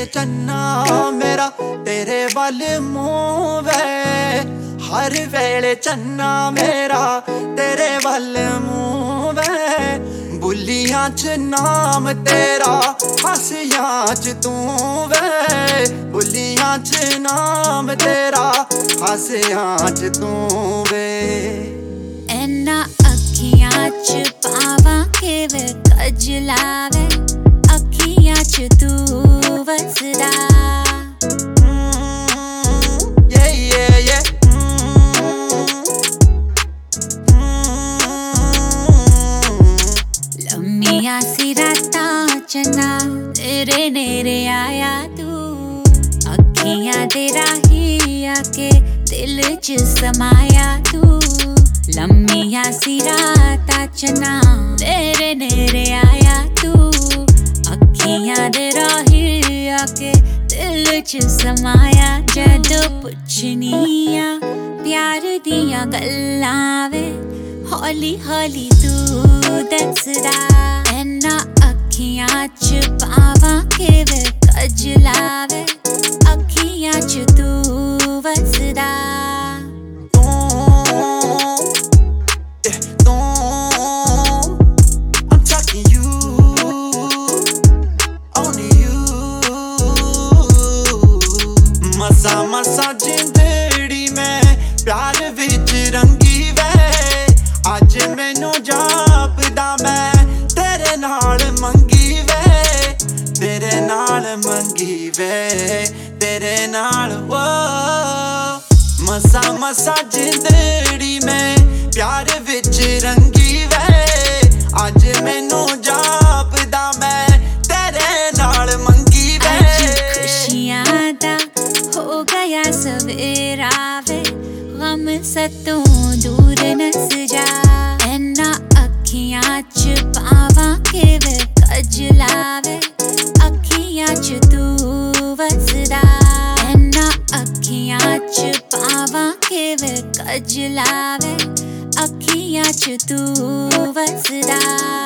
वेले चन्ना मेरा तेरे वल मूंह वे, हर वेले चन्ना मेरा तेरे वल मूंह वे। बुलियां च नाम तेरा हसियां च तू वे, बुलियां च नाम तेरा हसियां च तू वे। एना अखियां च पावां के वे कजला वे, अखियां च तू वसदा। लम्मियां सी रातां चन्ना तेरे नेरे आया तू, अखियां दे राही आके दिल च समाया तू। लम्मियां सी रातां चन्ना तेरे नेरे आया तू, अखियां दे राही आके दिल च समाया। जदों पुछनिया प्यार दियां गल्लां वे, हौली हौली तू दसदा। एना अखियां च पावां के वे कजला वे, अखियां च तू वसदा। मसा मसा जिंदड़ी में प्यार विच रंगी वे, अज मैनू जापदा मैं तेरे नाल मंगी वे, तेरे नाल मंगी वे, तेरे नाल वो। मसा मसा जिंदड़ी में प्यार विच रंगी वे, अज मैनू जापदा मैं तेरे नाल मंगी वे। खुशियां दा हो गया सवेरा वे, गम सतों दूर नस जा। एना अखियां च पावां के वे कजला वे, अखियां च तू वसदा। एना अखियां च पावां के वे कजला वे, अखियां च तू वसदा।